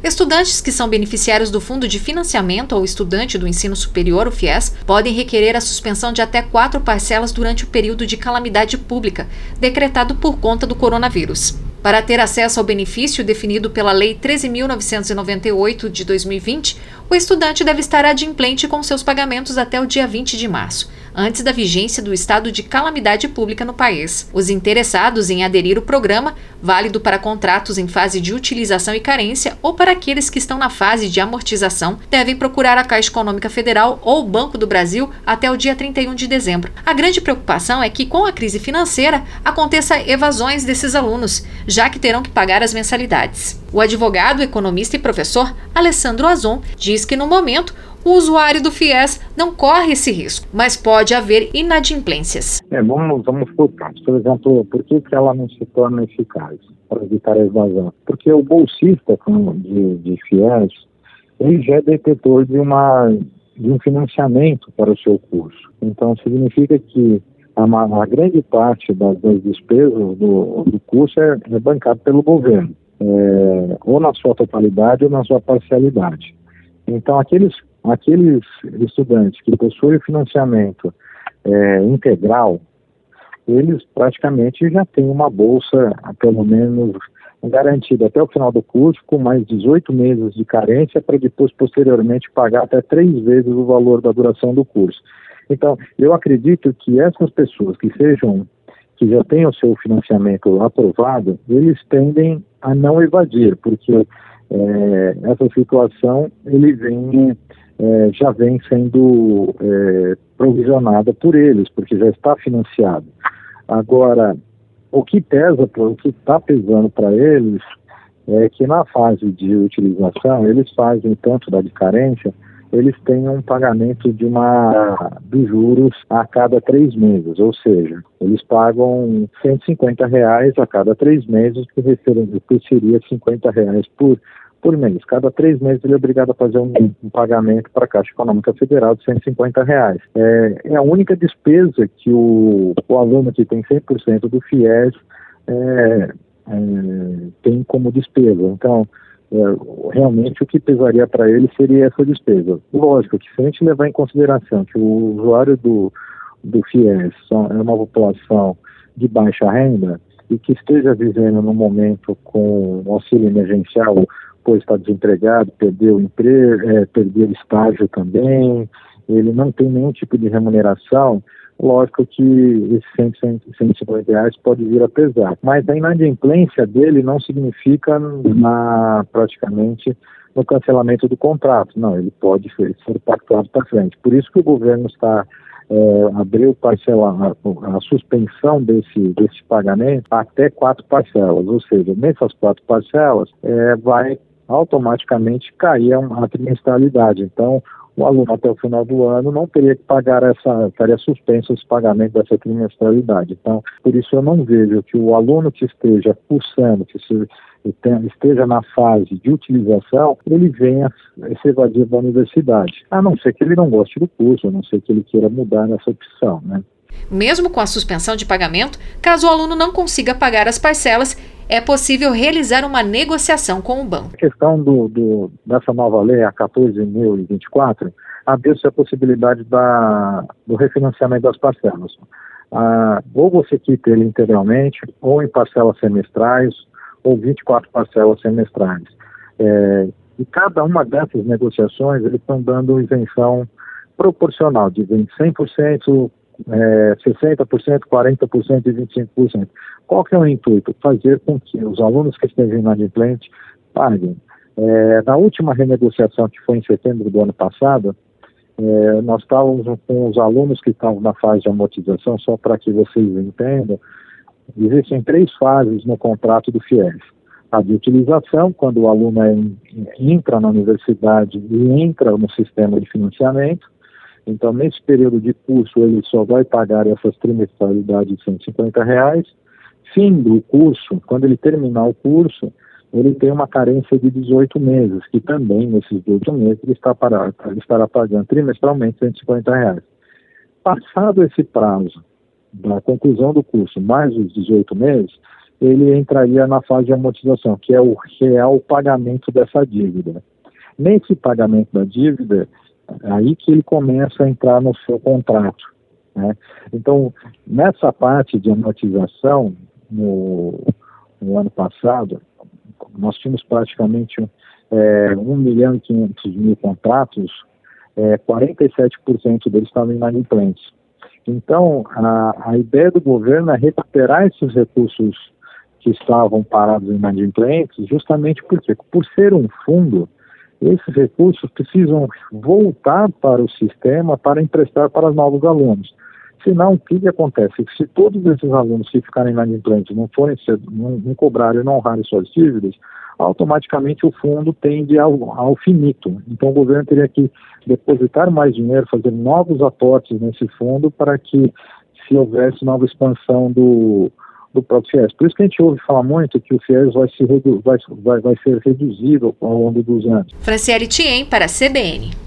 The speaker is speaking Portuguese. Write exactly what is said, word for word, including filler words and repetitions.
Estudantes que são beneficiários do Fundo de Financiamento ou estudante do ensino superior, o FIES, podem requerer a suspensão de até quatro parcelas durante o período de calamidade pública, decretado por conta do coronavírus. Para ter acesso ao benefício definido pela Lei treze mil novecentos e noventa e oito de dois mil e vinte, o estudante deve estar adimplente com seus pagamentos até o dia vinte de março, antes da vigência do estado de calamidade pública no país. Os interessados em aderir ao programa, válido para contratos em fase de utilização e carência ou para aqueles que estão na fase de amortização, devem procurar a Caixa Econômica Federal ou o Banco do Brasil até o dia trinta e um de dezembro. A grande preocupação é que, com a crise financeira, aconteça evasões desses alunos, já que terão que pagar as mensalidades. O advogado, economista e professor Alessandro Azon diz que, no momento, o usuário do FIES não corre esse risco, mas pode haver inadimplências. É, vamos, vamos por partes. Por exemplo, por que, que ela não se torna eficaz para evitar a evasão? Porque o bolsista de, de FIES, ele já é detetor de, uma, de um financiamento para o seu curso. Então, significa que a, a grande parte das, das despesas do, do curso é, é bancado pelo governo, é, ou na sua totalidade ou na sua parcialidade. Então, aqueles, aqueles estudantes que possuem financiamento é, integral, eles praticamente já têm uma bolsa, pelo menos, garantida até o final do curso, com mais dezoito meses de carência, para depois, posteriormente, pagar até três vezes o valor da duração do curso. Então, eu acredito que essas pessoas que sejam, que já tenham o seu financiamento aprovado, eles tendem a não evadir, porque é, essa situação ele vem, é, já vem sendo é, provisionada por eles, porque já está financiado. Agora, o que pesa, o que está pesando para eles é que na fase de utilização, eles fazem tanto da de carência, eles têm um pagamento de uma dos juros a cada três meses, ou seja, eles pagam cento e cinquenta reais a cada três meses, que, que seria cinquenta reais por, por mês. Cada três meses ele é obrigado a fazer um, um pagamento para a Caixa Econômica Federal de cento e cinquenta reais. É, é a única despesa que o, o aluno que tem cem por cento do FIES é, é, tem como despesa. Então, É, realmente o que pesaria para ele seria essa despesa. Lógico que se a gente levar em consideração que o usuário do, do FIES é uma população de baixa renda e que esteja vivendo no momento com auxílio emergencial, pois está desempregado, perdeu o emprego, é, perdeu o estágio também, ele não tem nenhum tipo de remuneração, lógico que esses cento, cento e cinquenta reais pode vir a pesar. Mas a inadimplência dele não significa na, praticamente no cancelamento do contrato. Não, ele pode ser, ser pactuado para frente. Por isso que o governo está é, abriu parcela, a, a suspensão desse, desse pagamento até quatro parcelas. Ou seja, nessas quatro parcelas é, vai automaticamente cair a, a trimestralidade. Então, o aluno até o final do ano não teria que pagar essa, estaria suspenso esse pagamento dessa trimestralidade. Então, por isso eu não vejo que o aluno que esteja cursando, que se, esteja na fase de utilização, ele venha se evadir da universidade. A não ser que ele não goste do curso, a não ser que ele queira mudar nessa opção, né? Mesmo com a suspensão de pagamento, caso o aluno não consiga pagar as parcelas, é possível realizar uma negociação com o banco. A questão do, do, dessa nova lei, a quatorze mil e vinte e quatro, abriu-se a possibilidade da, do refinanciamento das parcelas. Ah, ou você quita ele integralmente, ou em parcelas semestrais, ou vinte e quatro parcelas semestrais. É, e cada uma dessas negociações, eles estão dando isenção proporcional, de cem por cento, É, sessenta por cento, quarenta por cento e vinte e cinco por cento. Qual que é o intuito? Fazer com que os alunos que estejam inadimplentes paguem. É, na última renegociação, que foi em setembro do ano passado, é, nós estávamos com os alunos que estavam na fase de amortização, só para que vocês entendam, existem três fases no contrato do FIES. A de utilização, quando o aluno é, entra na universidade e entra no sistema de financiamento. Então, nesse período de curso, ele só vai pagar essas trimestralidades de cento e cinquenta reais. Fim do curso, quando ele terminar o curso, ele tem uma carência de dezoito meses, que também, nesses dezoito meses, ele, está para, ele estará pagando trimestralmente cento e cinquenta reais. Passado esse prazo da conclusão do curso, mais os dezoito meses, ele entraria na fase de amortização, que é o real pagamento dessa dívida. Nesse pagamento da dívida, é aí que ele começa a entrar no seu contrato, né? Então, nessa parte de amortização, no, no ano passado, nós tínhamos praticamente um, é, um milhão e quinhentos mil contratos, é, quarenta e sete por cento deles estavam inadimplentes. Então, a, a ideia do governo é recuperar esses recursos que estavam parados em inadimplentes, justamente porque, por ser um fundo, esses recursos precisam voltar para o sistema para emprestar para os novos alunos. Senão, o que, que acontece? Se todos esses alunos que ficarem inadimplentes não forem ser, não, não cobrarem e não honrarem suas dívidas, automaticamente o fundo tende ao, ao finito. Então, o governo teria que depositar mais dinheiro, fazer novos aportes nesse fundo para que se houvesse nova expansão do, do próprio FIES. Por isso que a gente ouve falar muito que o FIES vai, se redu- vai, vai, vai ser reduzido ao longo dos anos. Franciele Thiem para a C B N.